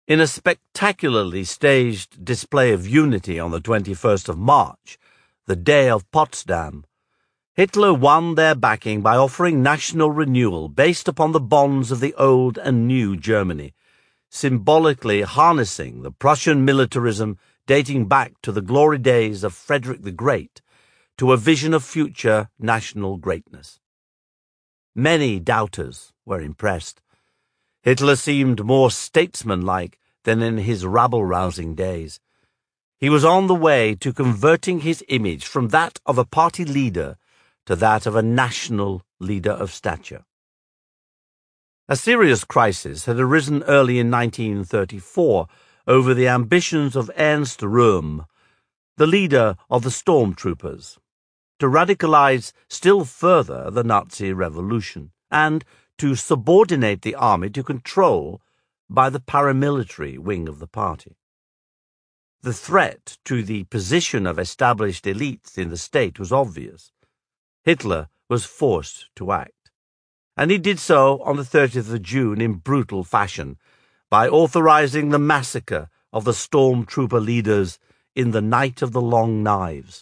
In a spectacularly staged display of unity on the 21st of March, the day of Potsdam, Hitler won their backing by offering national renewal based upon the bonds of the old and new Germany, symbolically harnessing the Prussian militarism dating back to the glory days of Frederick the Great to a vision of future national greatness. Many doubters were impressed. Hitler seemed more statesmanlike than in his rabble-rousing days. He was on the way to converting his image from that of a party leader to that of a national leader of stature. A serious crisis had arisen early in 1934 over the ambitions of Ernst Röhm, the leader of the stormtroopers, to radicalize still further the Nazi revolution and to subordinate the army to control by the paramilitary wing of the party. The threat to the position of established elites in the state was obvious. Hitler was forced to act, and he did so on the 30th of June in brutal fashion by authorizing the massacre of the stormtrooper leaders in the Night of the Long Knives.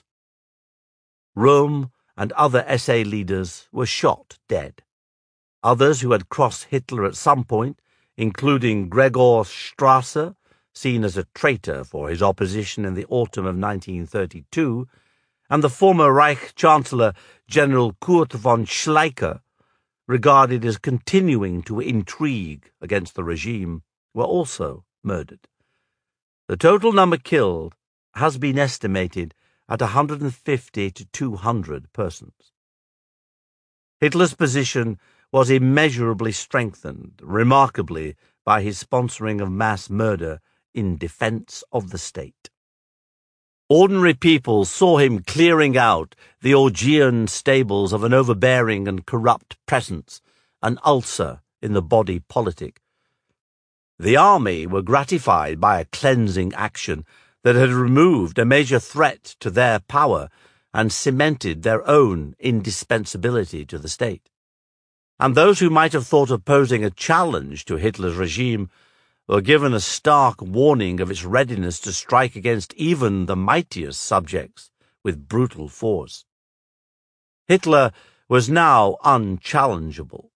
Röhm and other SA leaders were shot dead. Others who had crossed Hitler at some point, including Gregor Strasser, seen as a traitor for his opposition in the autumn of 1932, and the former Reich Chancellor General Kurt von Schleicher, regarded as continuing to intrigue against the regime, were also murdered. The total number killed has been estimated at 150 to 200 persons. Hitler's position was immeasurably strengthened, remarkably, by his sponsoring of mass murder in defense of the state. Ordinary people saw him clearing out the Augean stables of an overbearing and corrupt presence, an ulcer in the body politic. The army were gratified by a cleansing action that had removed a major threat to their power and cemented their own indispensability to the state. And those who might have thought of posing a challenge to Hitler's regime were given a stark warning of its readiness to strike against even the mightiest subjects with brutal force. Hitler was now unchallengeable.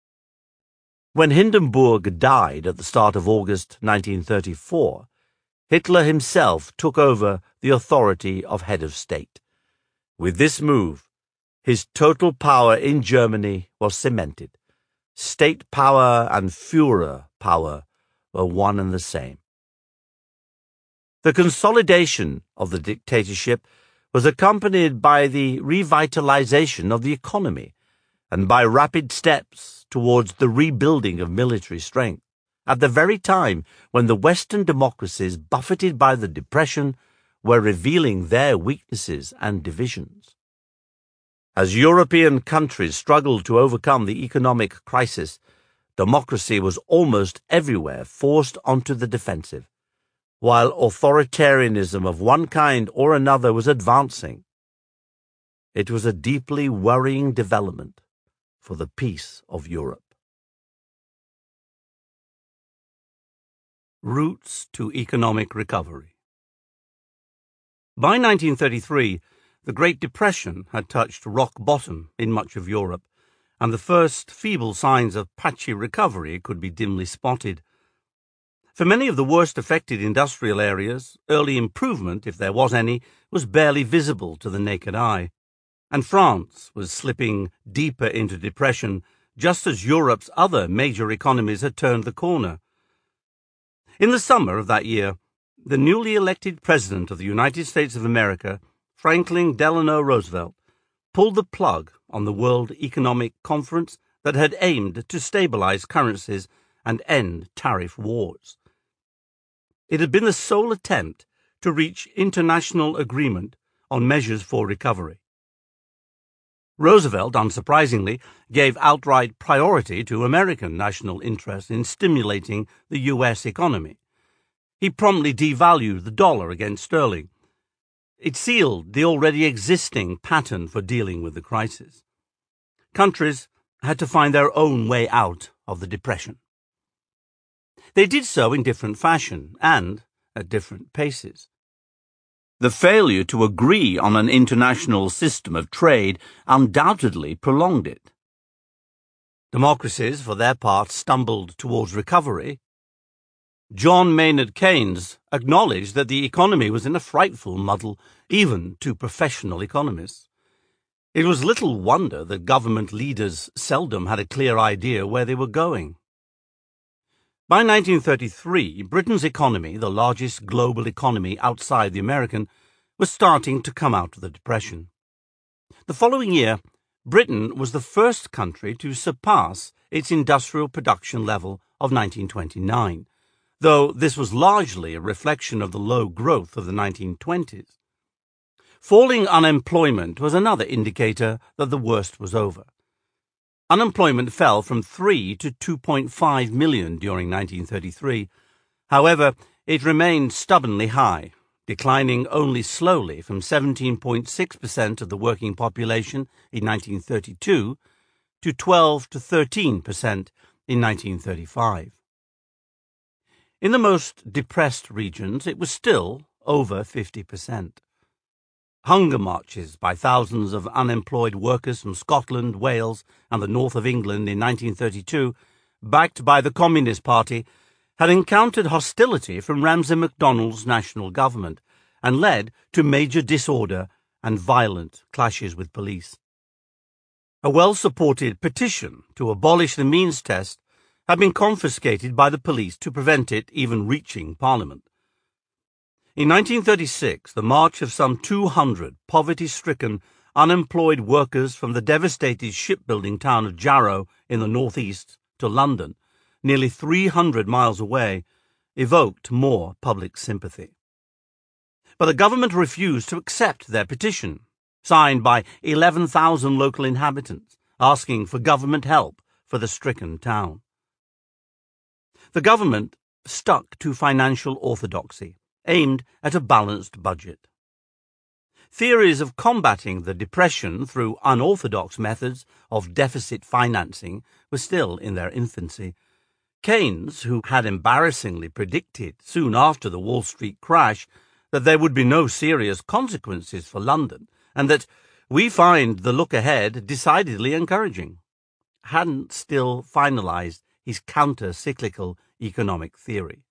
When Hindenburg died at the start of August 1934, Hitler himself took over the authority of head of state. With this move, his total power in Germany was cemented. State power and Führer power were one and the same. The consolidation of the dictatorship was accompanied by the revitalization of the economy and by rapid steps towards the rebuilding of military strength, at the very time when the Western democracies, buffeted by the Depression, were revealing their weaknesses and divisions. As European countries struggled to overcome the economic crisis, democracy was almost everywhere forced onto the defensive, while authoritarianism of one kind or another was advancing. It was a deeply worrying development for the peace of Europe. Routes to economic recovery. By 1933, the Great Depression had touched rock bottom in much of Europe, and the first feeble signs of patchy recovery could be dimly spotted. For many of the worst affected industrial areas, early improvement, if there was any, was barely visible to the naked eye, and France was slipping deeper into depression just as Europe's other major economies had turned the corner. In the summer of that year, the newly elected President of the United States of America, Franklin Delano Roosevelt, pulled the plug on the World Economic Conference that had aimed to stabilize currencies and end tariff wars. It had been the sole attempt to reach international agreement on measures for recovery. Roosevelt, unsurprisingly, gave outright priority to American national interest in stimulating the U.S. economy. He promptly devalued the dollar against sterling. It sealed the already existing pattern for dealing with the crisis. Countries had to find their own way out of the Depression. They did so in different fashion and at different paces. The failure to agree on an international system of trade undoubtedly prolonged it. Democracies, for their part, stumbled towards recovery. John Maynard Keynes acknowledged that the economy was in a frightful muddle, even to professional economists. It was little wonder that government leaders seldom had a clear idea where they were going. By 1933, Britain's economy, the largest global economy outside the American, was starting to come out of the Depression. The following year, Britain was the first country to surpass its industrial production level of 1929, though this was largely a reflection of the low growth of the 1920s. Falling unemployment was another indicator that the worst was over. Unemployment fell from 3 to 2.5 million during 1933. However, it remained stubbornly high, declining only slowly from 17.6% of the working population in 1932 to 12 to 13% in 1935. In the most depressed regions, it was still over 50%. Hunger marches by thousands of unemployed workers from Scotland, Wales, and the north of England in 1932, backed by the Communist Party, had encountered hostility from Ramsay MacDonald's national government and led to major disorder and violent clashes with police. A well-supported petition to abolish the means test had been confiscated by the police to prevent it even reaching Parliament. In 1936, the march of some 200 poverty-stricken, unemployed workers from the devastated shipbuilding town of Jarrow in the northeast to London, nearly 300 miles away, evoked more public sympathy. But the government refused to accept their petition, signed by 11,000 local inhabitants, asking for government help for the stricken town. The government stuck to financial orthodoxy, aimed at a balanced budget. Theories of combating the Depression through unorthodox methods of deficit financing were still in their infancy. Keynes, who had embarrassingly predicted soon after the Wall Street crash that there would be no serious consequences for London and that we find the look ahead decidedly encouraging, hadn't still finalized his counter-cyclical economic theory.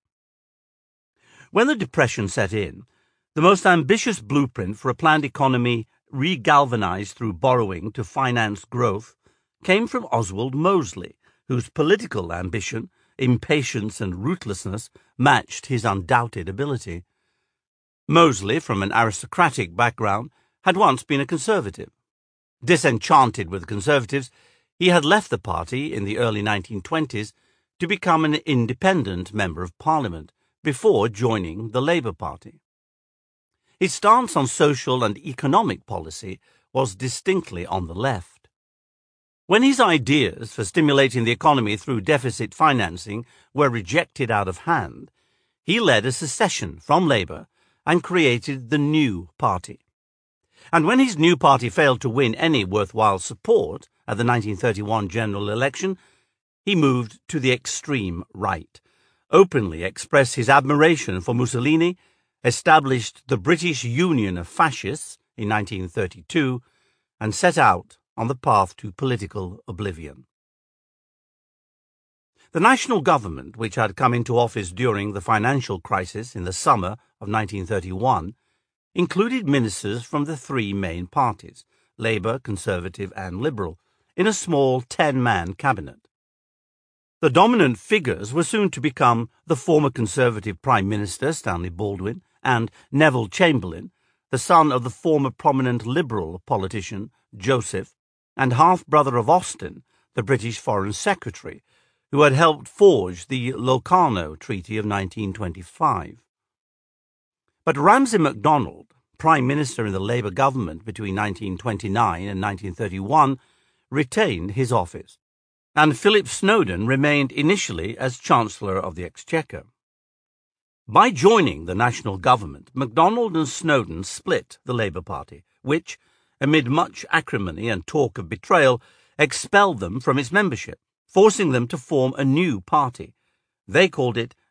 When the Depression set in, the most ambitious blueprint for a planned economy regalvanized through borrowing to finance growth came from Oswald Mosley, whose political ambition, impatience, and ruthlessness matched his undoubted ability. Mosley, from an aristocratic background, had once been a conservative. Disenchanted with the Conservatives, he had left the party in the early 1920s to become an independent member of Parliament before joining the Labour Party. His stance on social and economic policy was distinctly on the left. When his ideas for stimulating the economy through deficit financing were rejected out of hand, he led a secession from Labour and created the New Party. And when his New Party failed to win any worthwhile support at the 1931 general election, he moved to the extreme right, openly expressed his admiration for Mussolini, established the British Union of Fascists in 1932, and set out on the path to political oblivion. The national government, which had come into office during the financial crisis in the summer of 1931, included ministers from the three main parties, Labour, Conservative and Liberal, in a small 10-man cabinet. The dominant figures were soon to become the former Conservative Prime Minister Stanley Baldwin and Neville Chamberlain, the son of the former prominent Liberal politician Joseph, and half-brother of Austin, the British Foreign Secretary, who had helped forge the Locarno Treaty of 1925. But Ramsay MacDonald, Prime Minister in the Labour government between 1929 and 1931, retained his office, and Philip Snowden remained initially as Chancellor of the Exchequer. By joining the national government, MacDonald and Snowden split the Labour Party, which, amid much acrimony and talk of betrayal, expelled them from its membership, forcing them to form a new party. They called it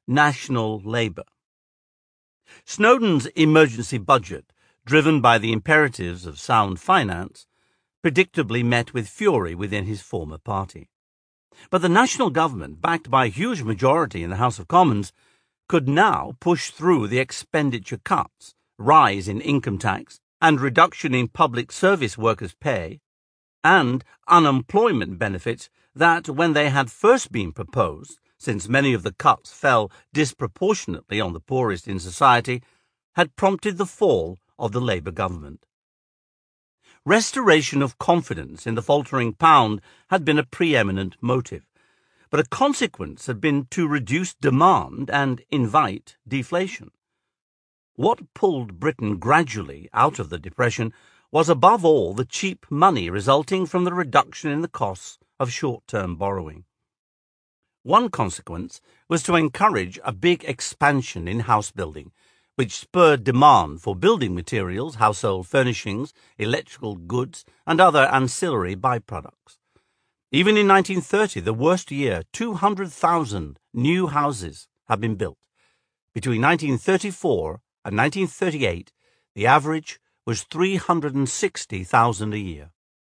national labour. Snowden's emergency budget, driven by the imperatives of sound finance, predictably met with fury within his former party. But the national government, backed by a huge majority in the House of Commons, could now push through the expenditure cuts, rise in income tax, and reduction in public service workers' pay, and unemployment benefits that, when they had first been proposed, since many of the cuts fell disproportionately on the poorest in society, had prompted the fall of the Labour government. Restoration of confidence in the faltering pound had been a preeminent motive, but a consequence had been to reduce demand and invite deflation. What pulled Britain gradually out of the Depression was above all the cheap money resulting from the reduction in the costs of short-term borrowing. One consequence was to encourage a big expansion in house building, which spurred demand for building materials, household furnishings, electrical goods, and other ancillary byproducts. Even in 1930, the worst year, 200,000 new houses had been built. Between 1934 and 1938, the average was 360,000 a year.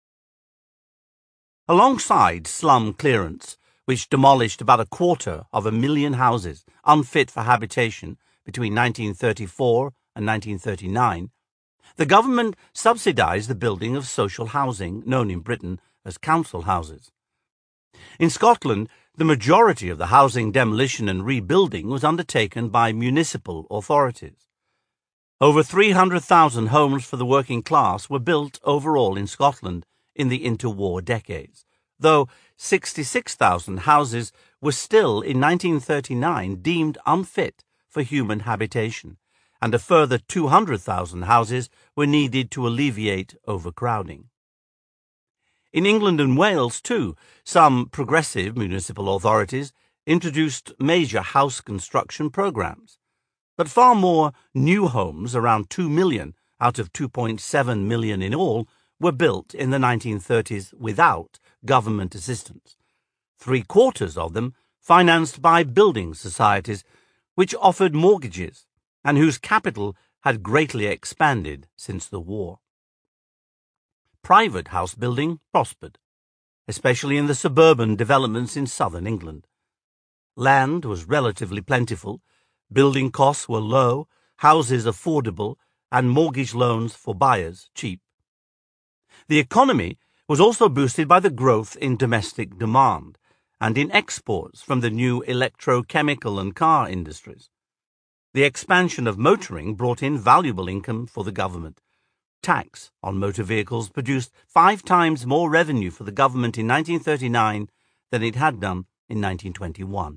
Alongside slum clearance, which demolished about 250,000 houses unfit for habitation between 1934 and 1939, the government subsidised the building of social housing, known in Britain as council houses. In Scotland, the majority of the housing demolition and rebuilding was undertaken by municipal authorities. Over 300,000 homes for the working class were built overall in Scotland in the interwar decades, though 66,000 houses were still in 1939 deemed unfit for human habitation, and a further 200,000 houses were needed to alleviate overcrowding. In England and Wales, too, some progressive municipal authorities introduced major house construction programs, but far more new homes, around 2 million out of 2.7 million in all, were built in the 1930s without government assistance, 3/4 of them financed by building societies which offered mortgages and whose capital had greatly expanded since the war. Private house building prospered, especially in the suburban developments in southern England. Land was relatively plentiful, building costs were low, houses affordable, and mortgage loans for buyers cheap. The economy was also boosted by the growth in domestic demand and in exports from the new electrochemical and car industries. The expansion of motoring brought in valuable income for the government. Tax on motor vehicles produced 5 times more revenue for the government in 1939 than it had done in 1921.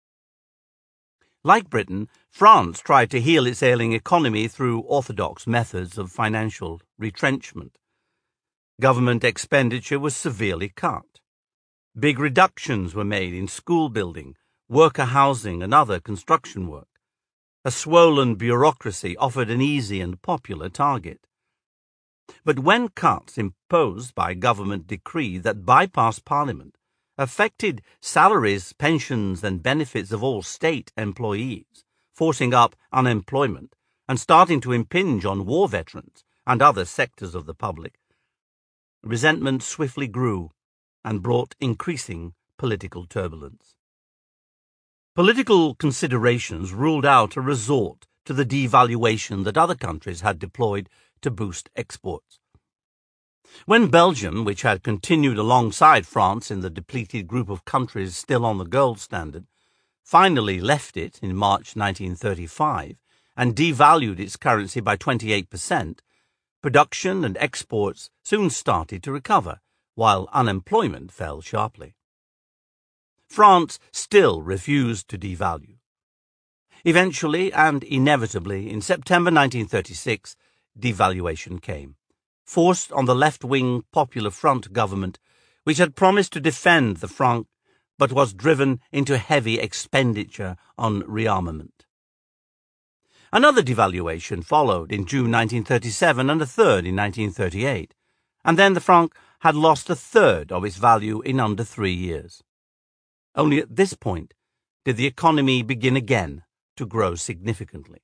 Like Britain, France tried to heal its ailing economy through orthodox methods of financial retrenchment. Government expenditure was severely cut. Big reductions were made in school building, worker housing, and other construction work. A swollen bureaucracy offered an easy and popular target. But when cuts imposed by government decree that bypassed Parliament affected salaries, pensions, and benefits of all state employees, forcing up unemployment and starting to impinge on war veterans and other sectors of the public, resentment swiftly grew and brought increasing political turbulence. Political considerations ruled out a resort to the devaluation that other countries had deployed to boost exports. When Belgium, which had continued alongside France in the depleted group of countries still on the gold standard, finally left it in March 1935 and devalued its currency by 28%, production and exports soon started to recover, while unemployment fell sharply. France still refused to devalue. Eventually and inevitably, in September 1936, devaluation came, forced on the left-wing Popular Front government, which had promised to defend the franc but was driven into heavy expenditure on rearmament. Another devaluation followed in June 1937 and a third in 1938, and then the franc had lost a third of its value in under 3 years. Only at this point did the economy begin again to grow significantly.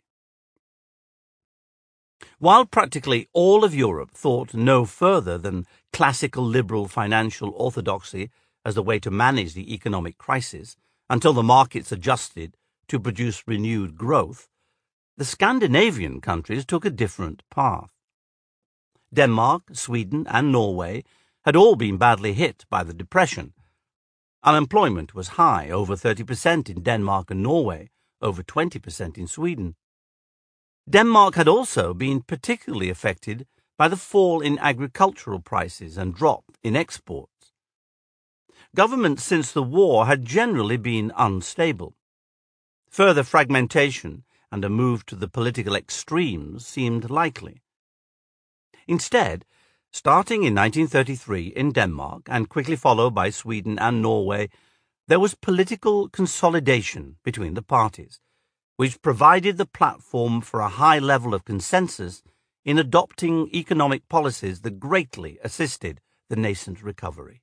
While practically all of Europe thought no further than classical liberal financial orthodoxy as the way to manage the economic crisis until the markets adjusted to produce renewed growth, the Scandinavian countries took a different path. Denmark, Sweden, and Norway had all been badly hit by the Depression. Unemployment was high, over 30% in Denmark and Norway, over 20% in Sweden. Denmark had also been particularly affected by the fall in agricultural prices and drop in exports. Governments since the war had generally been unstable. Further fragmentation and a move to the political extremes seemed likely. Instead, starting in 1933 in Denmark and quickly followed by Sweden and Norway, there was political consolidation between the parties, which provided the platform for a high level of consensus in adopting economic policies that greatly assisted the nascent recovery.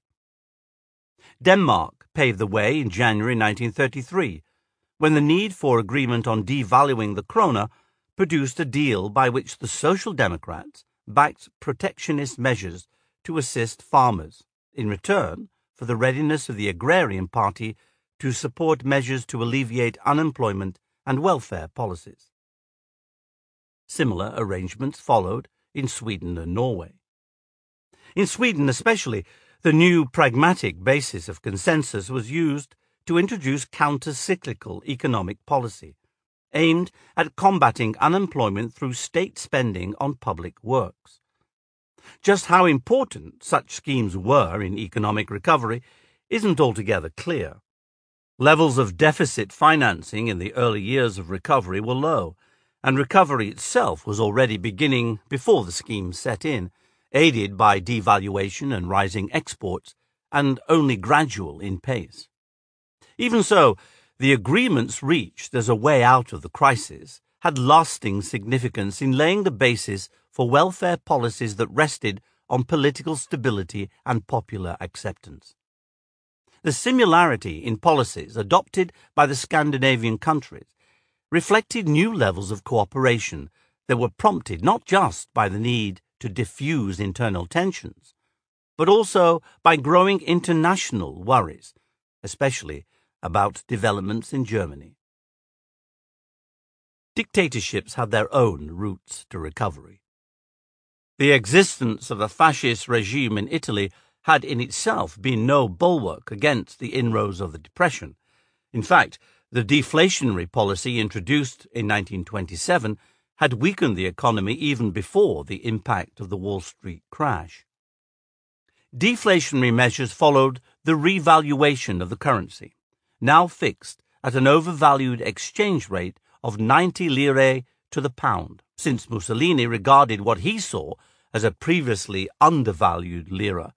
Denmark paved the way in January 1933, when the need for agreement on devaluing the krona produced a deal by which the Social Democrats backed protectionist measures to assist farmers, in return for the readiness of the Agrarian Party to support measures to alleviate unemployment and welfare policies. Similar arrangements followed in Sweden and Norway. In Sweden especially, the new pragmatic basis of consensus was used to introduce counter-cyclical economic policy, aimed at combating unemployment through state spending on public works. Just how important such schemes were in economic recovery isn't altogether clear. Levels of deficit financing in the early years of recovery were low, and recovery itself was already beginning before the schemes set in, aided by devaluation and rising exports, and only gradual in pace. Even so, the agreements reached as a way out of the crisis had lasting significance in laying the basis for welfare policies that rested on political stability and popular acceptance. The similarity in policies adopted by the Scandinavian countries reflected new levels of cooperation that were prompted not just by the need to diffuse internal tensions, but also by growing international worries, especially about developments in Germany. Dictatorships had their own routes to recovery. The existence of a fascist regime in Italy had in itself been no bulwark against the inroads of the Depression. In fact, the deflationary policy introduced in 1927 had weakened the economy even before the impact of the Wall Street crash. Deflationary measures followed the revaluation of the currency, now fixed at an overvalued exchange rate of 90 lire to the pound, since Mussolini regarded what he saw as a previously undervalued lira,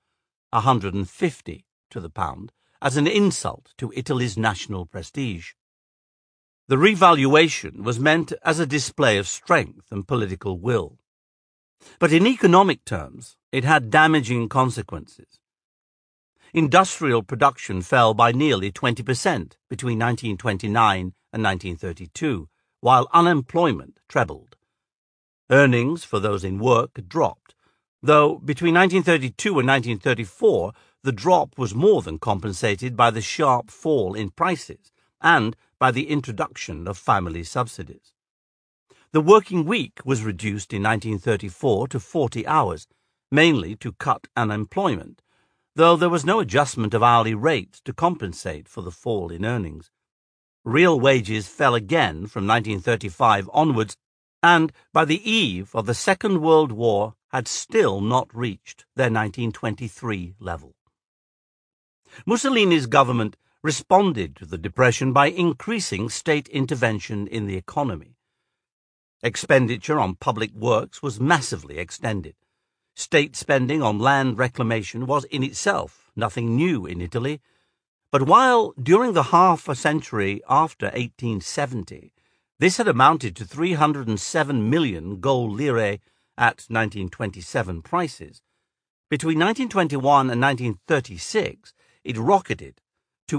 150 to the pound, as an insult to Italy's national prestige. The revaluation was meant as a display of strength and political will. But in economic terms, it had damaging consequences. Industrial production fell by nearly 20% between 1929 and 1932, while unemployment trebled. Earnings for those in work dropped, though between 1932 and 1934 the drop was more than compensated by the sharp fall in prices and by the introduction of family subsidies. The working week was reduced in 1934 to 40 hours, mainly to cut unemployment, though there was no adjustment of hourly rates to compensate for the fall in earnings. Real wages fell again from 1935 onwards, and by the eve of the Second World War had still not reached their 1923 level. Mussolini's government responded to the Depression by increasing state intervention in the economy. Expenditure on public works was massively extended. State spending on land reclamation was in itself nothing new in Italy, but while during the half a century after 1870 this had amounted to 307 million gold lire at 1927 prices, between 1921 and 1936 it rocketed to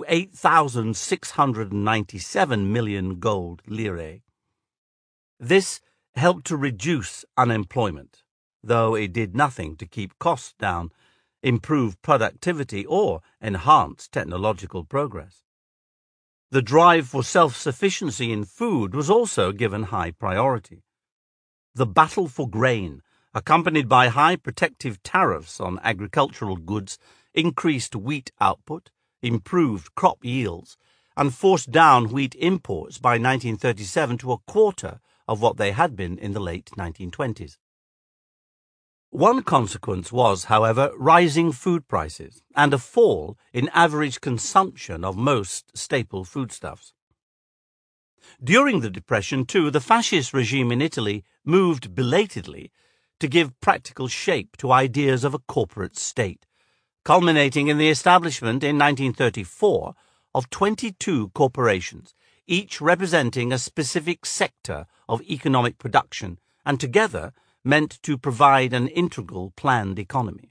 8,697 million gold lire. This helped to reduce unemployment, though it did nothing to keep costs down, improve productivity, or enhance technological progress. The drive for self-sufficiency in food was also given high priority. The battle for grain, accompanied by high protective tariffs on agricultural goods, increased wheat output, improved crop yields, and forced down wheat imports by 1937 to a quarter of what they had been in the late 1920s. One consequence was, however, rising food prices and a fall in average consumption of most staple foodstuffs. During the Depression, too, the fascist regime in Italy moved belatedly to give practical shape to ideas of a corporate state, culminating in the establishment in 1934 of 22 corporations, each representing a specific sector of economic production and together meant to provide an integral planned economy.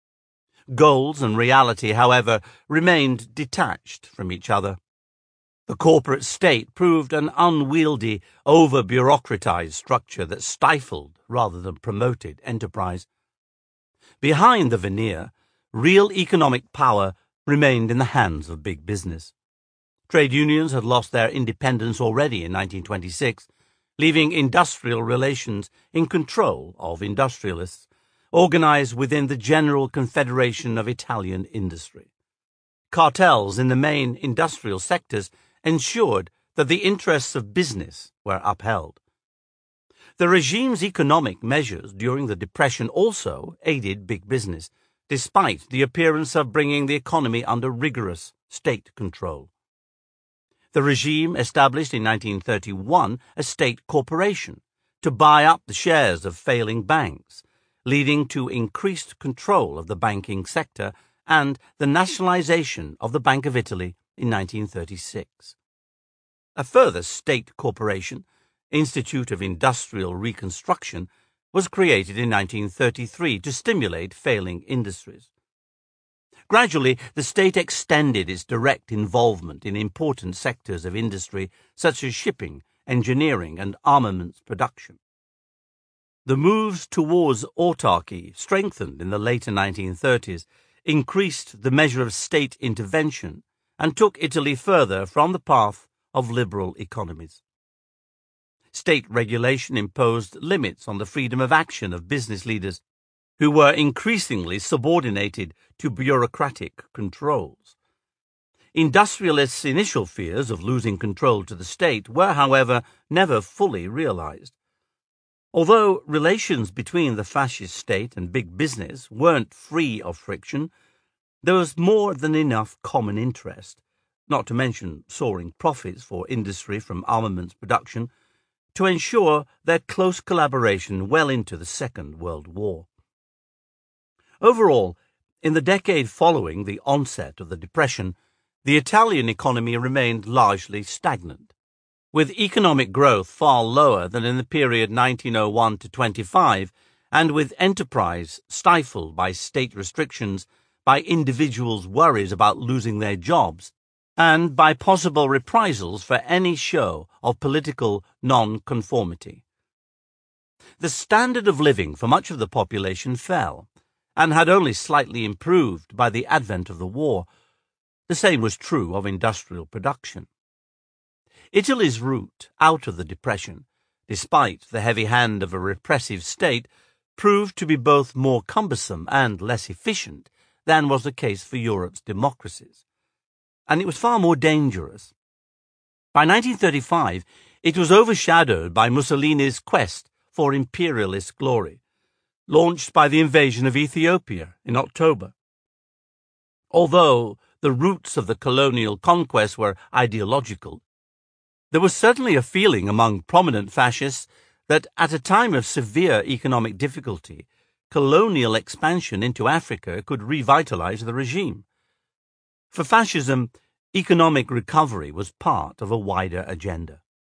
Goals and reality, however, remained detached from each other. The corporate state proved an unwieldy, over-bureaucratized structure that stifled rather than promoted enterprise. Behind the veneer, real economic power remained in the hands of big business. Trade unions had lost their independence already in 1926, leaving industrial relations in control of industrialists, organized within the General Confederation of Italian Industry. Cartels in the main industrial sectors ensured that the interests of business were upheld. The regime's economic measures during the Depression also aided big business, despite the appearance of bringing the economy under rigorous state control. The regime established in 1931 a state corporation to buy up the shares of failing banks, leading to increased control of the banking sector and the nationalization of the Bank of Italy in 1936. A further state corporation, Institute of Industrial Reconstruction, was created in 1933 to stimulate failing industries. Gradually, the state extended its direct involvement in important sectors of industry such as shipping, engineering, and armaments production. The moves towards autarky, strengthened in the later 1930s, increased the measure of state intervention and took Italy further from the path of liberal economies. State regulation imposed limits on the freedom of action of business leaders, who were increasingly subordinated to bureaucratic controls. Industrialists' initial fears of losing control to the state were, however, never fully realized. Although relations between the fascist state and big business weren't free of friction, there was more than enough common interest, not to mention soaring profits for industry from armaments production, to ensure their close collaboration well into the Second World War. Overall, in the decade following the onset of the Depression, the Italian economy remained largely stagnant, with economic growth far lower than in the period 1901 to 25, and with enterprise stifled by state restrictions, by individuals' worries about losing their jobs, and by possible reprisals for any show of political non-conformity. The standard of living for much of the population fell, and had only slightly improved by the advent of the war. The same was true of industrial production. Italy's route out of the Depression, despite the heavy hand of a repressive state, proved to be both more cumbersome and less efficient than was the case for Europe's democracies, and it was far more dangerous. By 1935, it was overshadowed by Mussolini's quest for imperialist glory, launched by the invasion of Ethiopia in October. Although the roots of the colonial conquest were ideological, there was certainly a feeling among prominent fascists that at a time of severe economic difficulty, colonial expansion into Africa could revitalize the regime. For fascism, economic recovery was part of a wider agenda.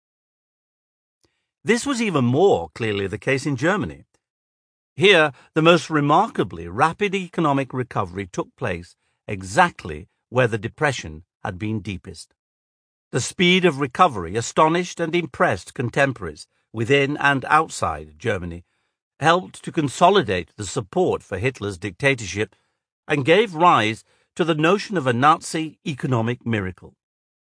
This was even more clearly the case in Germany. Here, the most remarkably rapid economic recovery took place exactly where the Depression had been deepest. The speed of recovery astonished and impressed contemporaries within and outside Germany, helped to consolidate the support for Hitler's dictatorship, and gave rise to the notion of a Nazi economic miracle.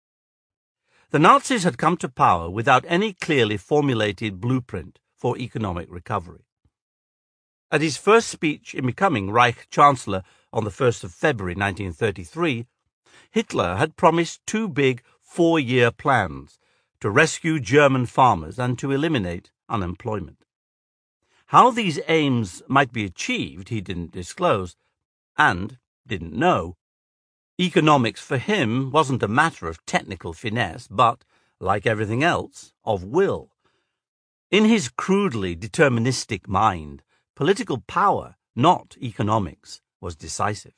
The Nazis had come to power without any clearly formulated blueprint for economic recovery. At his first speech in becoming Reich Chancellor on the 1st of February 1933, Hitler had promised two big four-year plans to rescue German farmers and to eliminate unemployment. How these aims might be achieved he didn't disclose, and didn't know. Economics for him wasn't a matter of technical finesse, but, like everything else, of will. In his crudely deterministic mind, political power, not economics, was decisive.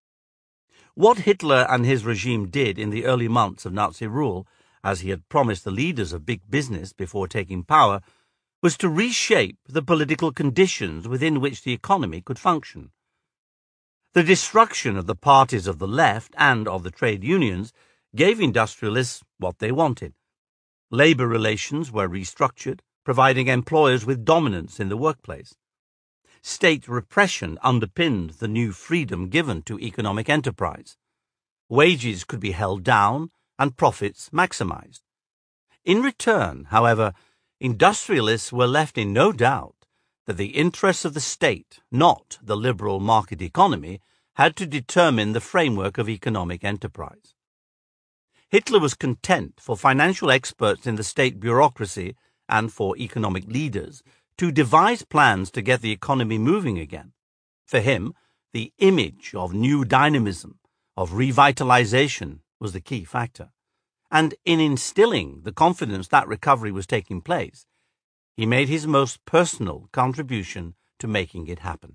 What Hitler and his regime did in the early months of Nazi rule, as he had promised the leaders of big business before taking power, was to reshape the political conditions within which the economy could function. The destruction of the parties of the left and of the trade unions gave industrialists what they wanted. Labor relations were restructured, providing employers with dominance in the workplace. State repression underpinned the new freedom given to economic enterprise. Wages could be held down and profits maximized. In return, however, industrialists were left in no doubt that the interests of the state, not the liberal market economy, had to determine the framework of economic enterprise. Hitler was content for financial experts in the state bureaucracy and for economic leaders to devise plans to get the economy moving again. For him, the image of new dynamism, of revitalization, was the key factor. And in instilling the confidence that recovery was taking place, he made his most personal contribution to making it happen.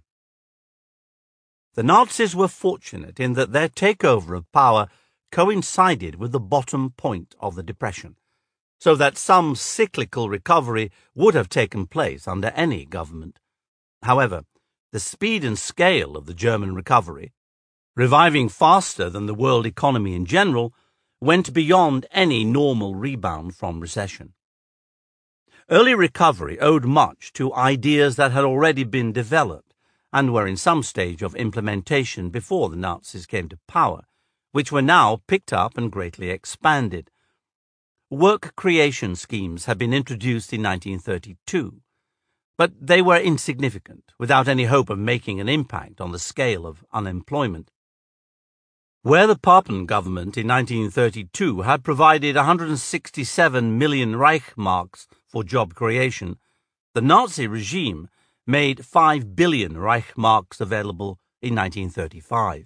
The Nazis were fortunate in that their takeover of power coincided with the bottom point of the Depression, so that some cyclical recovery would have taken place under any government. However, the speed and scale of the German recovery, reviving faster than the world economy in general, went beyond any normal rebound from recession. Early recovery owed much to ideas that had already been developed and were in some stage of implementation before the Nazis came to power, which were now picked up and greatly expanded. Work creation schemes had been introduced in 1932, but they were insignificant, without any hope of making an impact on the scale of unemployment. Where the Papen government in 1932 had provided 167 million Reichsmarks for job creation, the Nazi regime made 5 billion Reichsmarks available in 1935.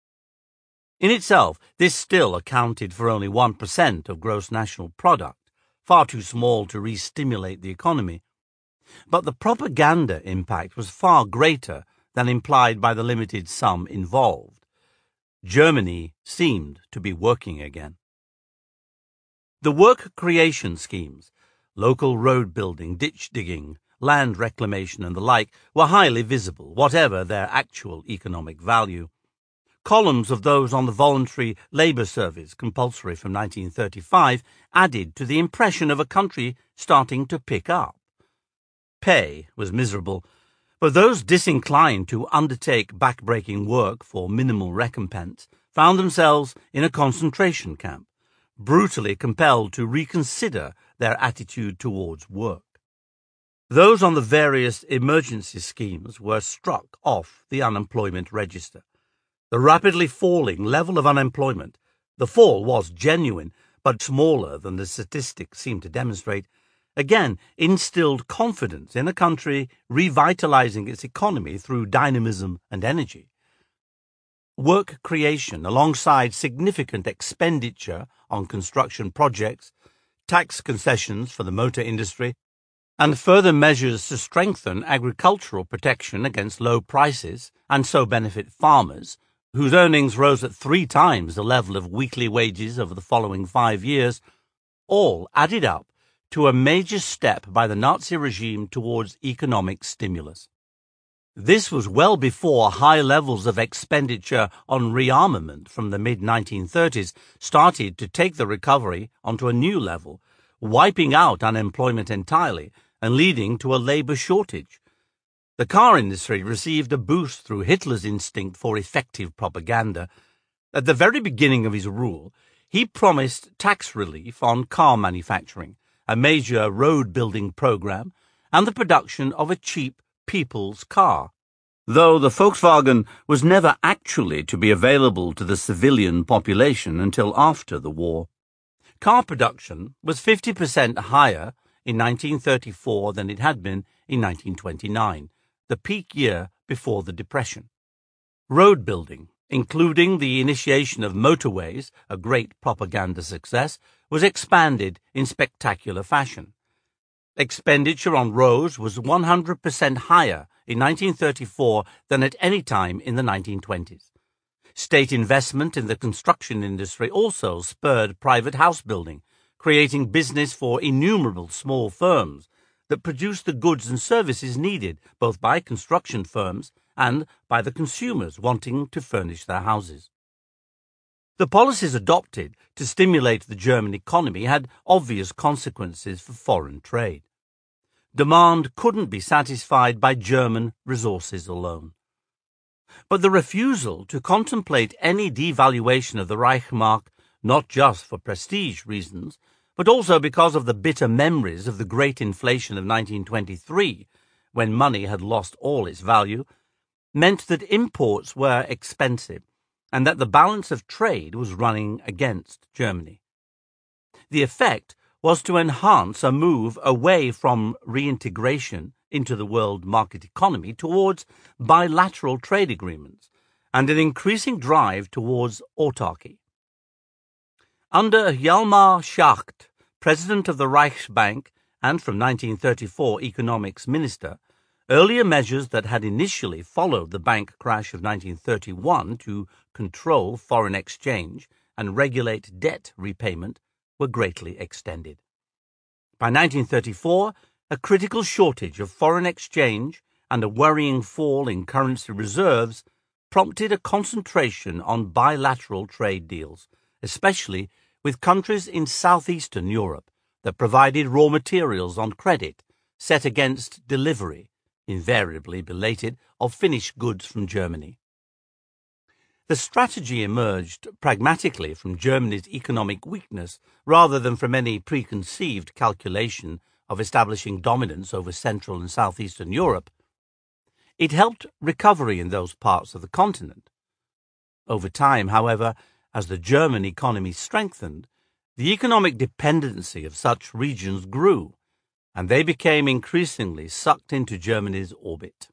In itself, this still accounted for only 1% of gross national product, far too small to re-stimulate the economy. But the propaganda impact was far greater than implied by the limited sum involved. Germany seemed to be working again. The work creation schemes, local road building, ditch digging, land reclamation and the like, were highly visible, whatever their actual economic value. Columns of those on the voluntary labour service, compulsory from 1935, added to the impression of a country starting to pick up. Pay was miserable, but those disinclined to undertake back-breaking work for minimal recompense found themselves in a concentration camp, brutally compelled to reconsider their attitude towards work. Those on the various emergency schemes were struck off the unemployment register. The rapidly falling level of unemployment, the fall was genuine, but smaller than the statistics seemed to demonstrate, again instilled confidence in a country revitalizing its economy through dynamism and energy. Work creation, alongside significant expenditure on construction projects, tax concessions for the motor industry, and further measures to strengthen agricultural protection against low prices and so benefit farmers, whose earnings rose at 3 times the level of weekly wages over the following 5 years, all added up to a major step by the Nazi regime towards economic stimulus. This was well before high levels of expenditure on rearmament from the mid-1930s started to take the recovery onto a new level, wiping out unemployment entirely and leading to a labour shortage. The car industry received a boost through Hitler's instinct for effective propaganda. At the very beginning of his rule, he promised tax relief on car manufacturing, a major road-building program, and the production of a cheap people's car, though the Volkswagen was never actually to be available to the civilian population until after the war. Car production was 50% higher in 1934 than it had been in 1929, the peak year before the Depression. Road building, including the initiation of motorways, a great propaganda success, was expanded in spectacular fashion. Expenditure on roads was 100% higher in 1934 than at any time in the 1920s. State investment in the construction industry also spurred private house building, creating business for innumerable small firms that produced the goods and services needed both by construction firms and by the consumers wanting to furnish their houses. The policies adopted to stimulate the German economy had obvious consequences for foreign trade. Demand couldn't be satisfied by German resources alone. But the refusal to contemplate any devaluation of the Reichsmark, not just for prestige reasons, but also because of the bitter memories of the great inflation of 1923, when money had lost all its value, meant that imports were expensive and that the balance of trade was running against Germany. The effect was to enhance a move away from reintegration into the world market economy towards bilateral trade agreements and an increasing drive towards autarky. Under Hjalmar Schacht, president of the Reichsbank and from 1934 economics minister, earlier measures that had initially followed the bank crash of 1931 to control foreign exchange and regulate debt repayment were greatly extended. By 1934, a critical shortage of foreign exchange and a worrying fall in currency reserves prompted a concentration on bilateral trade deals, especially with countries in southeastern Europe that provided raw materials on credit set against delivery, invariably belated, of finished goods from Germany. The strategy emerged pragmatically from Germany's economic weakness rather than from any preconceived calculation of establishing dominance over Central and Southeastern Europe. It helped recovery in those parts of the continent. Over time, however, as the German economy strengthened, the economic dependency of such regions grew, and they became increasingly sucked into Germany's orbit.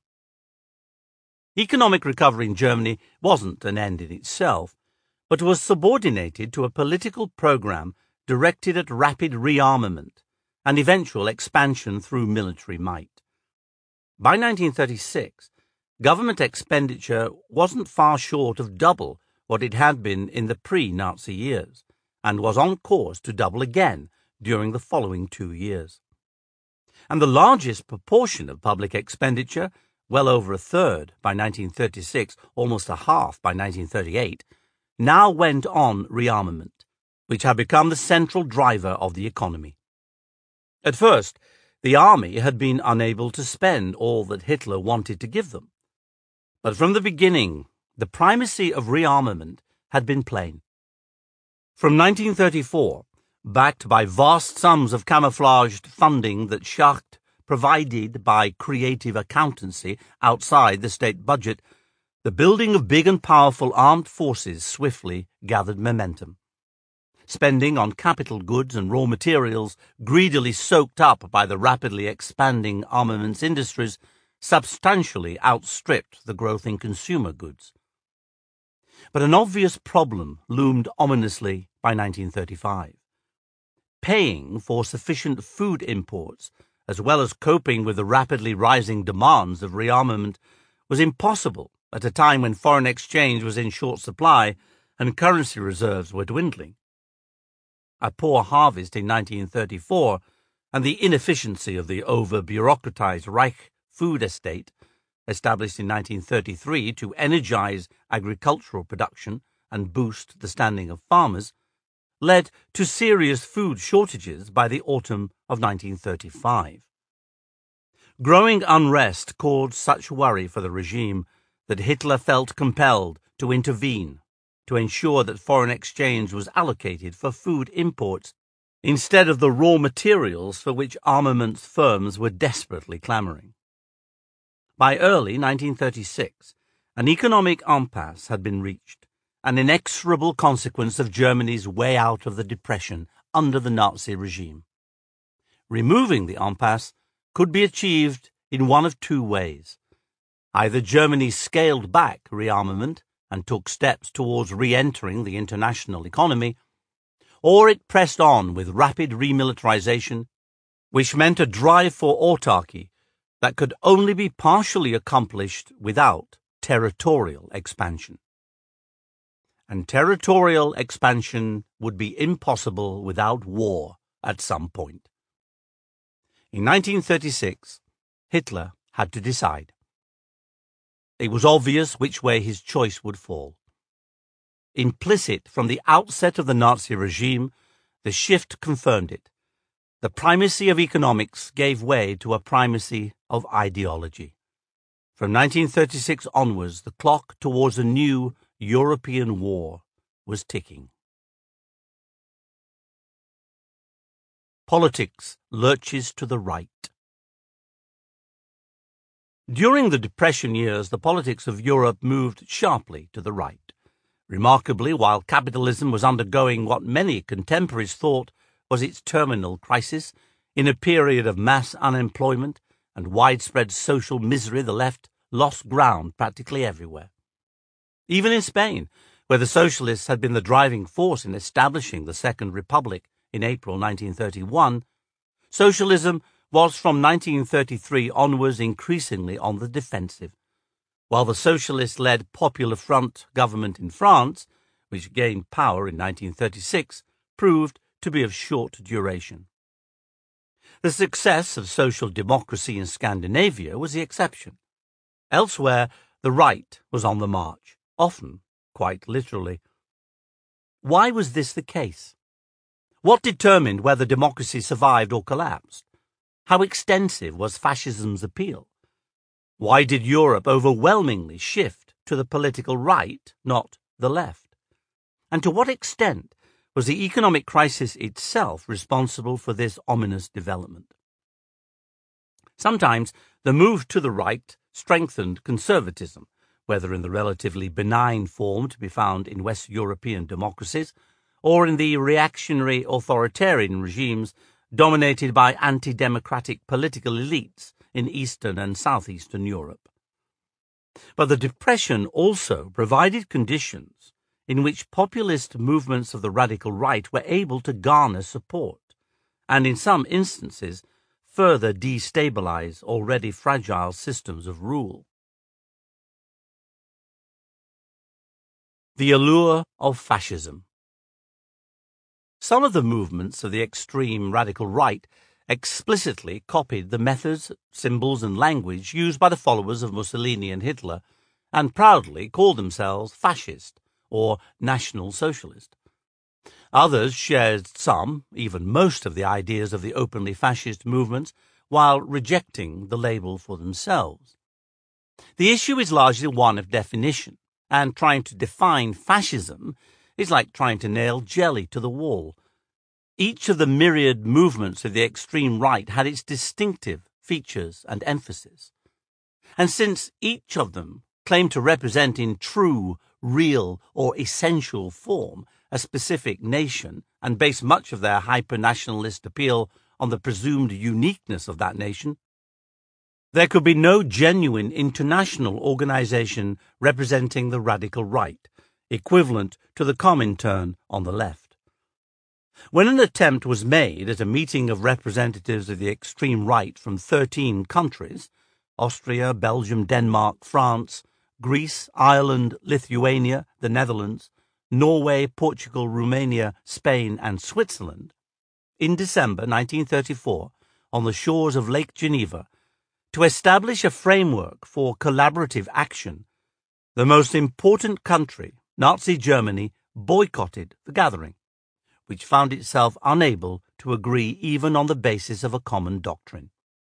Economic recovery in Germany wasn't an end in itself, but was subordinated to a political program directed at rapid rearmament and eventual expansion through military might. By 1936, government expenditure wasn't far short of double what it had been in the pre-Nazi years, and was on course to double again during the following 2 years. And the largest proportion of public expenditure, well over a third by 1936, almost a half by 1938, now went on rearmament, which had become the central driver of the economy. At first, the army had been unable to spend all that Hitler wanted to give them. But from the beginning, the primacy of rearmament had been plain. From 1934, backed by vast sums of camouflaged funding that Schacht provided by creative accountancy outside the state budget, the building of big and powerful armed forces swiftly gathered momentum. Spending on capital goods and raw materials, greedily soaked up by the rapidly expanding armaments industries, substantially outstripped the growth in consumer goods. But an obvious problem loomed ominously by 1935. Paying for sufficient food imports, as well as coping with the rapidly rising demands of rearmament, was impossible at a time when foreign exchange was in short supply and currency reserves were dwindling. A poor harvest in 1934 and the inefficiency of the over-bureaucratized Reich food estate established in 1933 to energize agricultural production and boost the standing of farmers, led to serious food shortages by the autumn of 1935. Growing unrest caused such worry for the regime that Hitler felt compelled to intervene to ensure that foreign exchange was allocated for food imports instead of the raw materials for which armaments firms were desperately clamoring. By early 1936, an economic impasse had been reached, an inexorable consequence of Germany's way out of the Depression under the Nazi regime. Removing the impasse could be achieved in one of two ways. Either Germany scaled back rearmament and took steps towards re-entering the international economy, or it pressed on with rapid remilitarization, which meant a drive for autarky that could only be partially accomplished without territorial expansion. And territorial expansion would be impossible without war at some point. In 1936, Hitler had to decide. It was obvious which way his choice would fall. Implicit from the outset of the Nazi regime, the shift confirmed it. The primacy of economics gave way to a primacy of ideology. From 1936 onwards, the clock towards a new European war was ticking. Politics lurches to the right. During the Depression years, the politics of Europe moved sharply to the right. Remarkably, while capitalism was undergoing what many contemporaries thought was its terminal crisis, in a period of mass unemployment and widespread social misery, the left lost ground practically everywhere. Even in Spain, where the socialists had been the driving force in establishing the Second Republic in April 1931, socialism was from 1933 onwards increasingly on the defensive, while the socialist-led Popular Front government in France, which gained power in 1936, proved to be of short duration. The success of social democracy in Scandinavia was the exception. Elsewhere, the right was on the march, often quite literally. Why was this the case? What determined whether democracy survived or collapsed? How extensive was fascism's appeal? Why did Europe overwhelmingly shift to the political right, not the left? And to what extent was the economic crisis itself responsible for this ominous development? Sometimes the move to the right strengthened conservatism, whether in the relatively benign form to be found in West European democracies, or in the reactionary authoritarian regimes dominated by anti-democratic political elites in Eastern and Southeastern Europe. But the Depression also provided conditions in which populist movements of the radical right were able to garner support, and in some instances further destabilize already fragile systems of rule. The allure of fascism. Some of the movements of the extreme radical right explicitly copied the methods, symbols, and language used by the followers of Mussolini and Hitler, and proudly called themselves fascist or National Socialist. Others shared some, even most of the ideas of the openly fascist movements, while rejecting the label for themselves. The issue is largely one of definition, and trying to define fascism is like trying to nail jelly to the wall. Each of the myriad movements of the extreme right had its distinctive features and emphasis. And since each of them claimed to represent in true, real, or essential form a specific nation and based much of their hyper-nationalist appeal on the presumed uniqueness of that nation, there could be no genuine international organization representing the radical right, equivalent to the Comintern on the left. When an attempt was made at a meeting of representatives of the extreme right from 13 countries, Austria, Belgium, Denmark, France, Greece, Ireland, Lithuania, the Netherlands, Norway, Portugal, Romania, Spain, and Switzerland, in December 1934, on the shores of Lake Geneva, To establish a framework for collaborative action, the most important country, Nazi Germany, boycotted the gathering, which found itself unable to agree even on the basis of a common doctrine.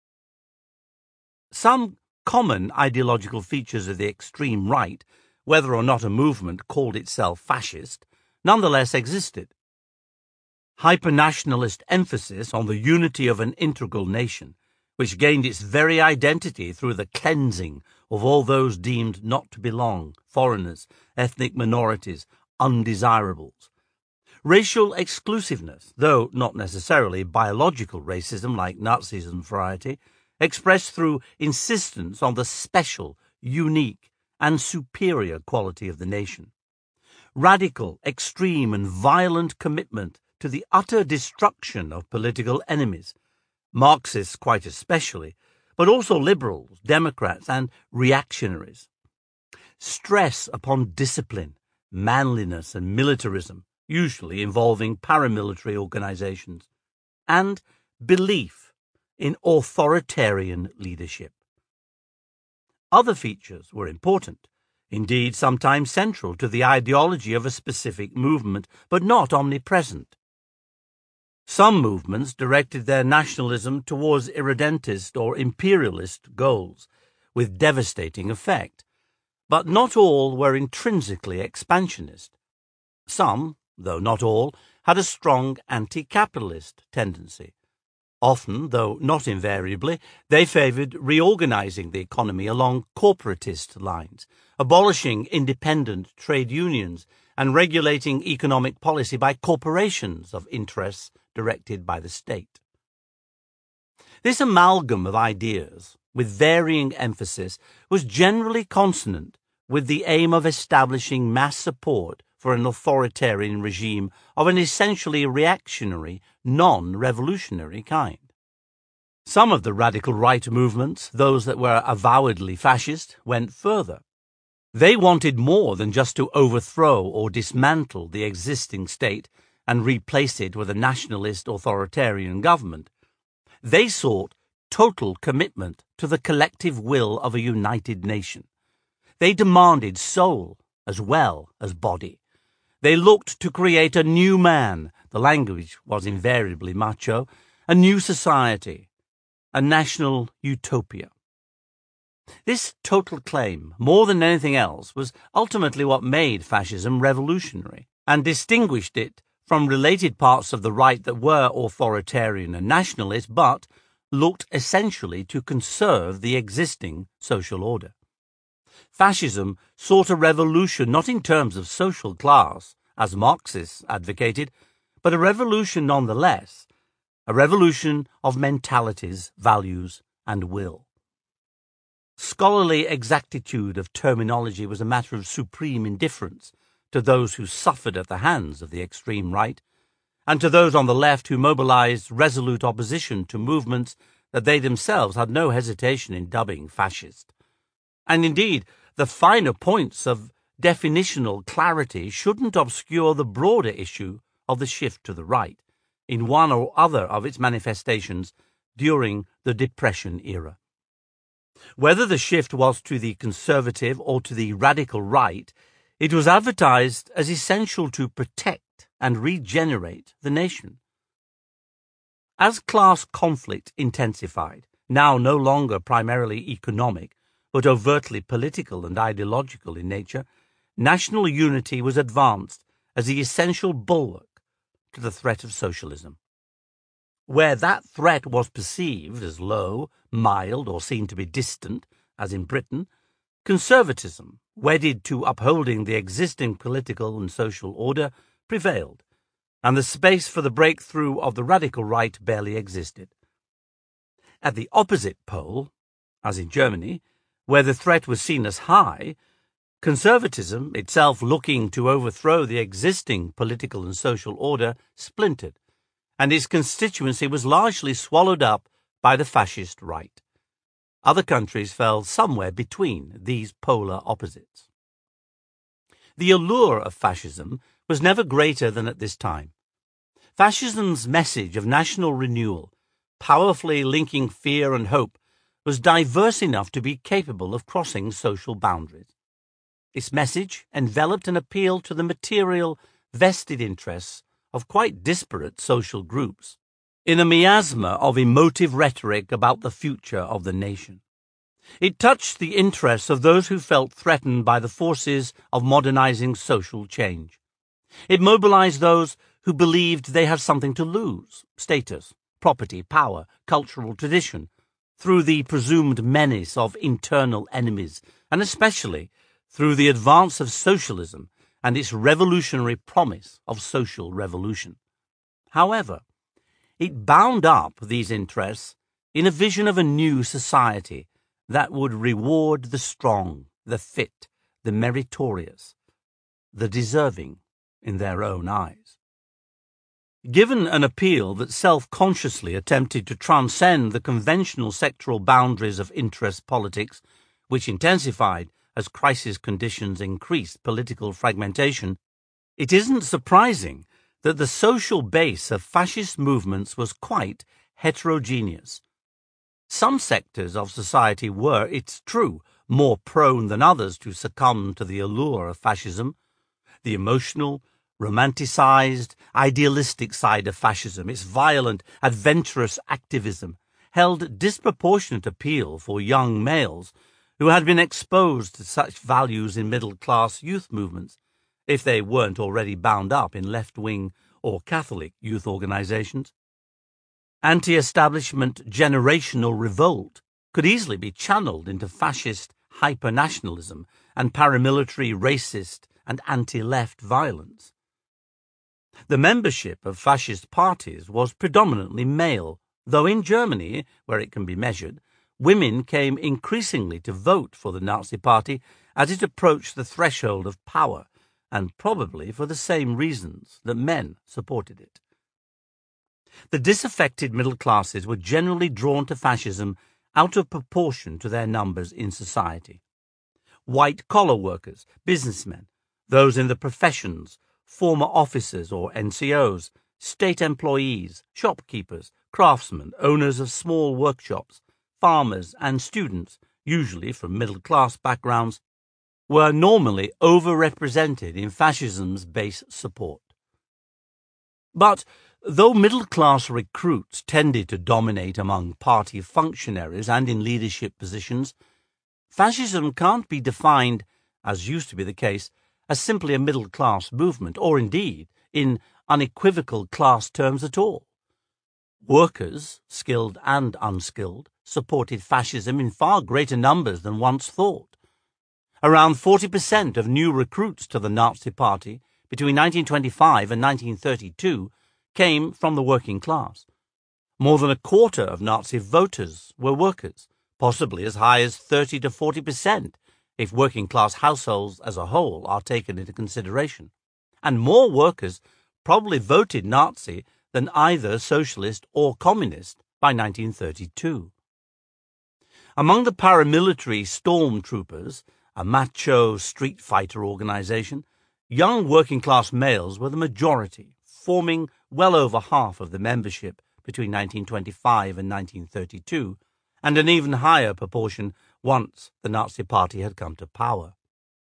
Some common ideological features of the extreme right, whether or not a movement called itself fascist, nonetheless existed. Hypernationalist emphasis on the unity of an integral nation, which gained its very identity through the cleansing of all those deemed not to belong, foreigners, ethnic minorities, undesirables. Racial exclusiveness, though not necessarily biological racism like Nazism variety, expressed through insistence on the special, unique, and superior quality of the nation. Radical, extreme, and violent commitment to the utter destruction of political enemies, Marxists quite especially, but also liberals, Democrats, and reactionaries. Stress upon discipline, manliness, and militarism, usually involving paramilitary organizations, and belief in authoritarian leadership. Other features were important, indeed sometimes central to the ideology of a specific movement, but not omnipresent. Some movements directed their nationalism towards irredentist or imperialist goals, with devastating effect, but not all were intrinsically expansionist. Some, though not all, had a strong anti-capitalist tendency. Often, though not invariably, they favoured reorganising the economy along corporatist lines, abolishing independent trade unions, and regulating economic policy by corporations of interests directed by the state. This amalgam of ideas, with varying emphasis, was generally consonant with the aim of establishing mass support for an authoritarian regime of an essentially reactionary, non-revolutionary kind. Some of the radical right movements, those that were avowedly fascist, went further. They wanted more than just to overthrow or dismantle the existing state and replace it with a nationalist authoritarian government. They sought total commitment to the collective will of a united nation. They demanded soul as well as body. They looked to create a new man, the language was invariably macho, a new society, a national utopia. This total claim, more than anything else, was ultimately what made fascism revolutionary and distinguished it from related parts of the right that were authoritarian and nationalist, but looked essentially to conserve the existing social order. Fascism sought a revolution not in terms of social class, as Marxists advocated, but a revolution nonetheless, a revolution of mentalities, values, and will. Scholarly exactitude of terminology was a matter of supreme indifference to those who suffered at the hands of the extreme right, and to those on the left who mobilized resolute opposition to movements that they themselves had no hesitation in dubbing fascist. And indeed, the finer points of definitional clarity shouldn't obscure the broader issue of the shift to the right, in one or other of its manifestations during the Depression era. Whether the shift was to the conservative or to the radical right, it was advertised as essential to protect and regenerate the nation. As class conflict intensified, now no longer primarily economic, but overtly political and ideological in nature, national unity was advanced as the essential bulwark to the threat of socialism. Where that threat was perceived as low, mild, or seen to be distant, as in Britain, conservatism, wedded to upholding the existing political and social order, prevailed, and the space for the breakthrough of the radical right barely existed. At the opposite pole, as in Germany, where the threat was seen as high, conservatism, itself looking to overthrow the existing political and social order, splintered, and its constituency was largely swallowed up by the fascist right. Other countries fell somewhere between these polar opposites. The allure of fascism was never greater than at this time. Fascism's message of national renewal, powerfully linking fear and hope, was diverse enough to be capable of crossing social boundaries. Its message enveloped an appeal to the material, vested interests of quite disparate social groups, in a miasma of emotive rhetoric about the future of the nation. It touched the interests of those who felt threatened by the forces of modernizing social change. It mobilized those who believed they had something to lose: status, property, power, cultural tradition, through the presumed menace of internal enemies, and especially through the advance of socialism and its revolutionary promise of social revolution. However, it bound up these interests in a vision of a new society that would reward the strong, the fit, the meritorious, the deserving in their own eyes. Given an appeal that self-consciously attempted to transcend the conventional sectoral boundaries of interest politics, which intensified as crisis conditions increased political fragmentation, it isn't surprising that the social base of fascist movements was quite heterogeneous. Some sectors of society were, it's true, more prone than others to succumb to the allure of fascism. The emotional, romanticized, idealistic side of fascism, its violent, adventurous activism, held disproportionate appeal for young males who had been exposed to such values in middle-class youth movements, if they weren't already bound up in left-wing or Catholic youth organizations. Anti-establishment generational revolt could easily be channeled into fascist hyper-nationalism and paramilitary racist and anti-left violence. The membership of fascist parties was predominantly male, though in Germany, where it can be measured, women came increasingly to vote for the Nazi Party as it approached the threshold of power, and probably for the same reasons that men supported it. The disaffected middle classes were generally drawn to fascism out of proportion to their numbers in society. White-collar workers, businessmen, those in the professions, former officers or NCOs, state employees, shopkeepers, craftsmen, owners of small workshops, farmers and students, usually from middle-class backgrounds, were normally overrepresented in fascism's base support. But though middle-class recruits tended to dominate among party functionaries and in leadership positions, fascism can't be defined, as used to be the case, as simply a middle-class movement, or indeed in unequivocal class terms at all. Workers, skilled and unskilled, supported fascism in far greater numbers than once thought. Around 40% of new recruits to the Nazi Party between 1925 and 1932 came from the working class. More than a quarter of Nazi voters were workers, possibly as high as 30 to 40% if working-class households as a whole are taken into consideration. And more workers probably voted Nazi than either socialist or communist by 1932. Among the paramilitary stormtroopers, a macho street fighter organization, young working-class males were the majority, forming well over half of the membership between 1925 and 1932, and an even higher proportion once the Nazi Party had come to power.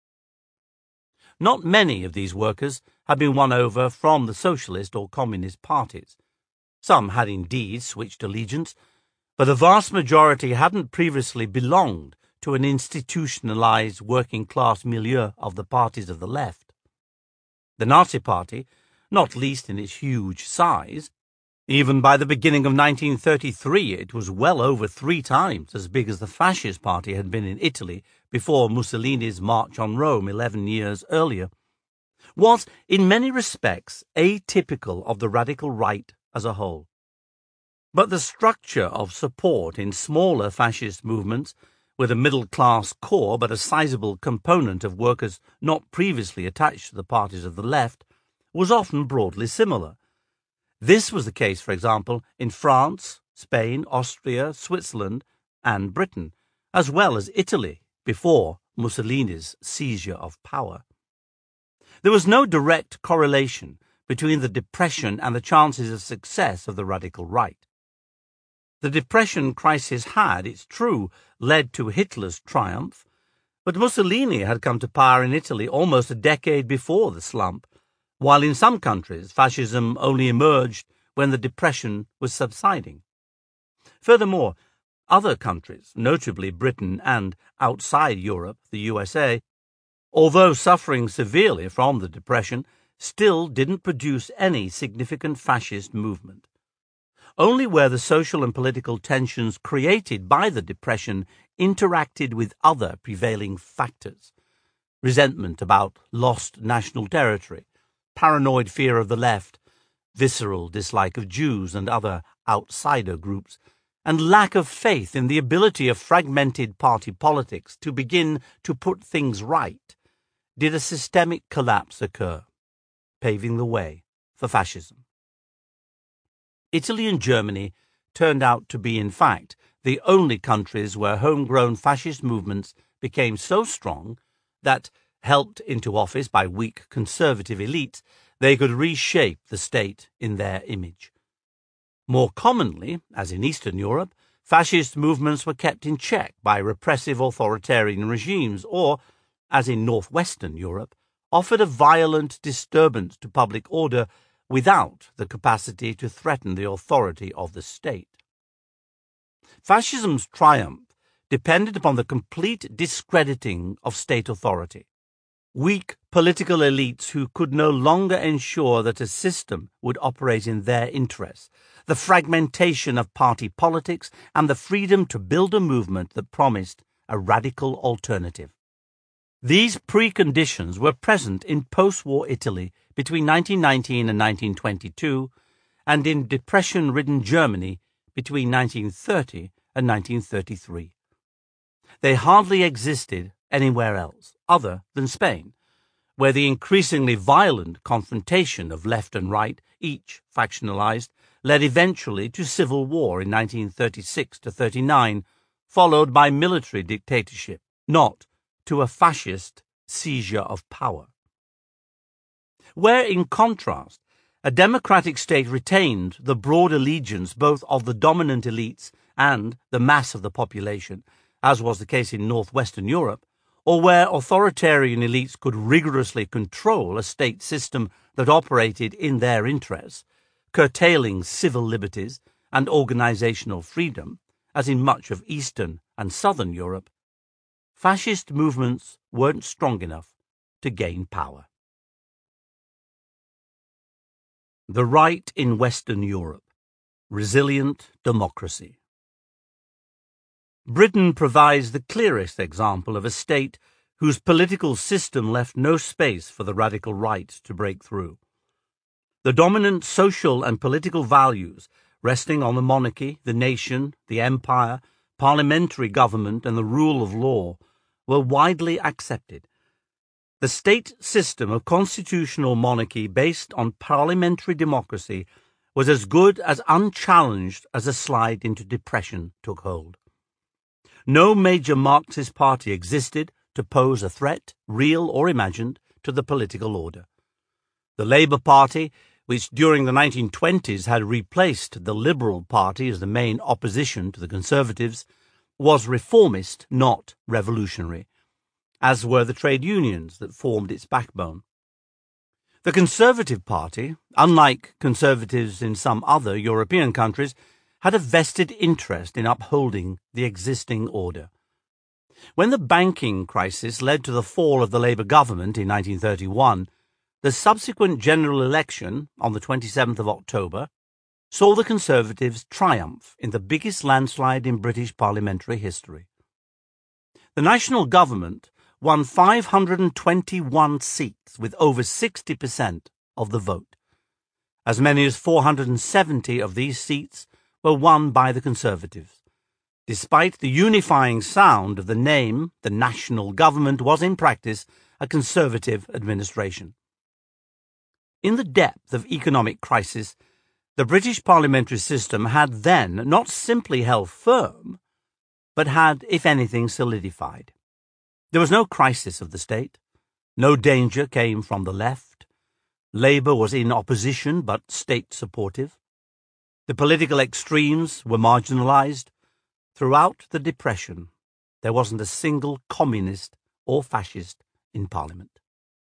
Not many of these workers had been won over from the socialist or communist parties. Some had indeed switched allegiance, but the vast majority hadn't previously belonged to an institutionalized working-class milieu of the parties of the left. The Nazi Party, not least in its huge size, even by the beginning of 1933 it was well over 3 times as big as the Fascist Party had been in Italy before Mussolini's march on Rome 11 years earlier, was in many respects atypical of the radical right as a whole. But the structure of support in smaller fascist movements, with a middle-class core but a sizable component of workers not previously attached to the parties of the left, was often broadly similar. This was the case, for example, in France, Spain, Austria, Switzerland, and Britain, as well as Italy before Mussolini's seizure of power. There was no direct correlation between the depression and the chances of success of the radical right. The Depression crisis had, it's true, led to Hitler's triumph, but Mussolini had come to power in Italy almost a decade before the slump, while in some countries fascism only emerged when the Depression was subsiding. Furthermore, other countries, notably Britain and, outside Europe, the USA, although suffering severely from the Depression, still didn't produce any significant fascist movement. Only where the social and political tensions created by the Depression interacted with other prevailing factors: resentment about lost national territory, paranoid fear of the left, visceral dislike of Jews and other outsider groups, and lack of faith in the ability of fragmented party politics to begin to put things right, did a systemic collapse occur, paving the way for fascism. Italy and Germany turned out to be, in fact, the only countries where homegrown fascist movements became so strong that, helped into office by weak conservative elites, they could reshape the state in their image. More commonly, as in Eastern Europe, fascist movements were kept in check by repressive authoritarian regimes or, as in northwestern Europe, offered a violent disturbance to public order without the capacity to threaten the authority of the state. Fascism's triumph depended upon the complete discrediting of state authority. Weak political elites who could no longer ensure that a system would operate in their interests, the fragmentation of party politics, and the freedom to build a movement that promised a radical alternative. These preconditions were present in post-war Italy between 1919 and 1922, and in depression-ridden Germany between 1930 and 1933. They hardly existed anywhere else, other than Spain, where the increasingly violent confrontation of left and right, each factionalized, led eventually to civil war in 1936-39, followed by military dictatorship, not to a fascist seizure of power. Where, in contrast, a democratic state retained the broad allegiance both of the dominant elites and the mass of the population, as was the case in northwestern Europe, or where authoritarian elites could rigorously control a state system that operated in their interests, curtailing civil liberties and organizational freedom, as in much of Eastern and Southern Europe, fascist movements weren't strong enough to gain power. The right in Western Europe. Resilient democracy. Britain provides the clearest example of a state whose political system left no space for the radical right to break through. The dominant social and political values resting on the monarchy, the nation, the empire, parliamentary government, and the rule of law were widely accepted. The state system of constitutional monarchy based on parliamentary democracy was as good as unchallenged as a slide into depression took hold. No major Marxist party existed to pose a threat, real or imagined, to the political order. The Labour Party, which during the 1920s had replaced the Liberal Party as the main opposition to the Conservatives, was reformist, not revolutionary, as were the trade unions that formed its backbone. The Conservative Party, unlike conservatives in some other European countries, had a vested interest in upholding the existing order. When the banking crisis led to the fall of the Labour government in 1931, the subsequent general election on the 27th of October saw the Conservatives triumph in the biggest landslide in British parliamentary history. The national government won 521 seats with over 60% of the vote. As many as 470 of these seats were won by the Conservatives. Despite the unifying sound of the name, the national government was in practice a Conservative administration. In the depth of economic crisis, the British parliamentary system had then not simply held firm, but had, if anything, solidified. There was no crisis of the state. No danger came from the left. Labour was in opposition but state-supportive. The political extremes were marginalized. Throughout the Depression, there wasn't a single communist or fascist in Parliament.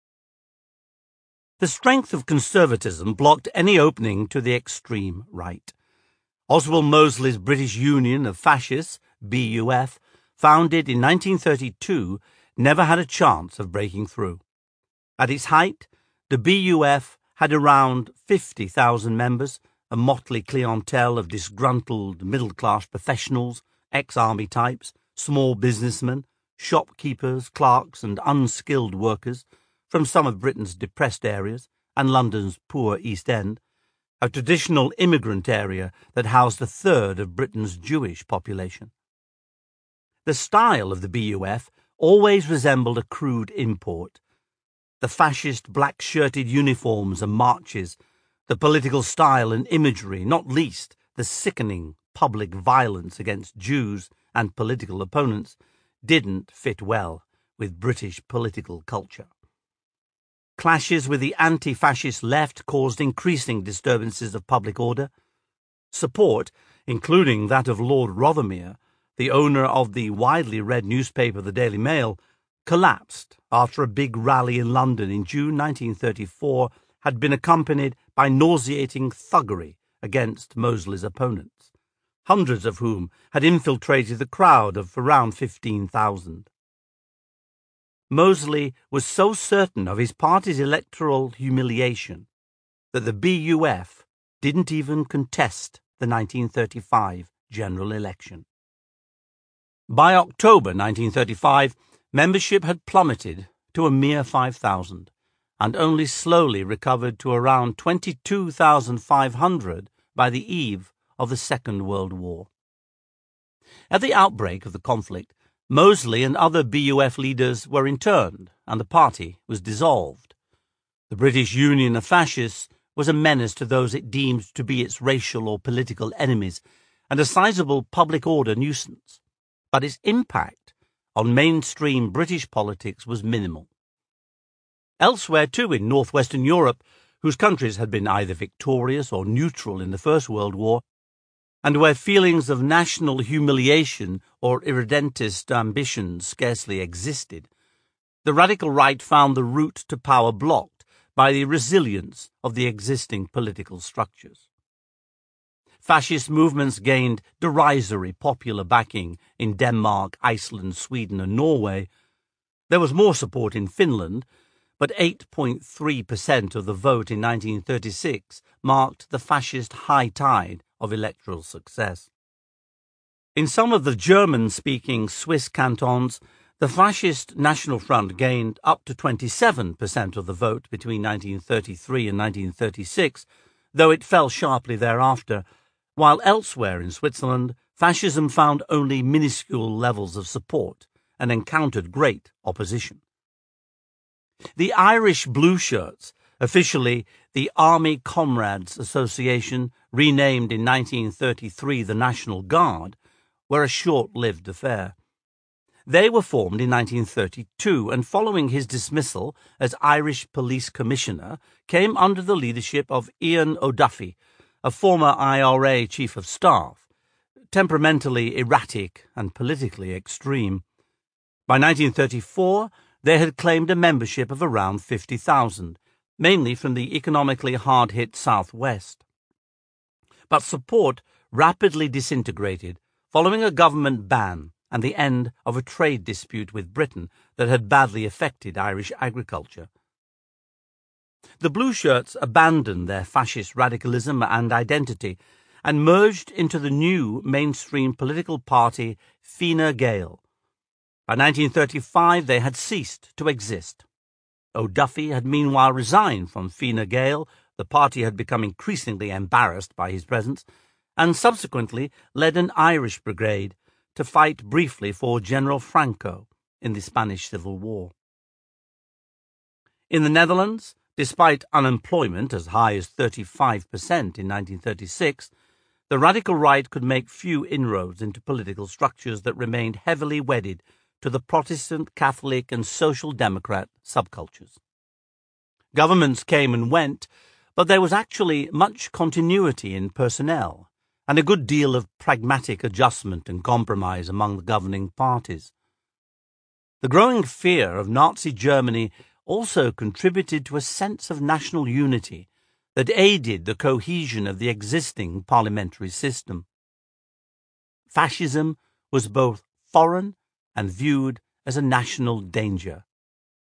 The strength of conservatism blocked any opening to the extreme right. Oswald Mosley's British Union of Fascists, BUF, founded in 1932, never had a chance of breaking through. At its height, the BUF had around 50,000 members, a motley clientele of disgruntled middle-class professionals, ex-army types, small businessmen, shopkeepers, clerks and unskilled workers from some of Britain's depressed areas and London's poor East End, a traditional immigrant area that housed a third of Britain's Jewish population. The style of the BUF always resembled a crude import. The fascist black-shirted uniforms and marches, the political style and imagery, not least the sickening public violence against Jews and political opponents, didn't fit well with British political culture. Clashes with the anti-fascist left caused increasing disturbances of public order. Support, including that of Lord Rothermere, the owner of the widely read newspaper The Daily Mail, collapsed after a big rally in London in June 1934 had been accompanied by nauseating thuggery against Mosley's opponents, hundreds of whom had infiltrated the crowd of around 15,000. Mosley was so certain of his party's electoral humiliation that the BUF didn't even contest the 1935 general election. By October 1935, membership had plummeted to a mere 5,000 and only slowly recovered to around 22,500 by the eve of the Second World War. At the outbreak of the conflict, Mosley and other BUF leaders were interned and the party was dissolved. The British Union of Fascists was a menace to those it deemed to be its racial or political enemies and a sizable public order nuisance, but its impact on mainstream British politics was minimal. Elsewhere, too, in northwestern Europe, whose countries had been either victorious or neutral in the First World War, and where feelings of national humiliation or irredentist ambition scarcely existed, the radical right found the route to power blocked by the resilience of the existing political structures. Fascist movements gained derisory popular backing in Denmark, Iceland, Sweden and Norway. There was more support in Finland, but 8.3% of the vote in 1936 marked the fascist high tide of electoral success. In some of the German-speaking Swiss cantons, the Fascist National Front gained up to 27% of the vote between 1933 and 1936, though it fell sharply thereafter, while elsewhere in Switzerland, fascism found only minuscule levels of support and encountered great opposition. The Irish Blue Shirts, officially the Army Comrades Association, renamed in 1933 the National Guard, were a short-lived affair. They were formed in 1932 and following his dismissal as Irish Police Commissioner came under the leadership of Ian O'Duffy, a former IRA Chief of Staff, temperamentally erratic and politically extreme. By 1934, they had claimed a membership of around 50,000, mainly from the economically hard-hit Southwest. But support rapidly disintegrated following a government ban and the end of a trade dispute with Britain that had badly affected Irish agriculture. The Blue Shirts abandoned their fascist radicalism and identity and merged into the new mainstream political party Fine Gael. By 1935, they had ceased to exist. O'Duffy had meanwhile resigned from Fine Gael. The party had become increasingly embarrassed by his presence, and subsequently led an Irish brigade to fight briefly for General Franco in the Spanish Civil War. In the Netherlands, despite unemployment as high as 35% in 1936, the radical right could make few inroads into political structures that remained heavily wedded to the Protestant, Catholic and Social Democrat subcultures. Governments came and went, but there was actually much continuity in personnel, and a good deal of pragmatic adjustment and compromise among the governing parties. The growing fear of Nazi Germany also contributed to a sense of national unity that aided the cohesion of the existing parliamentary system. Fascism was both foreign and viewed as a national danger.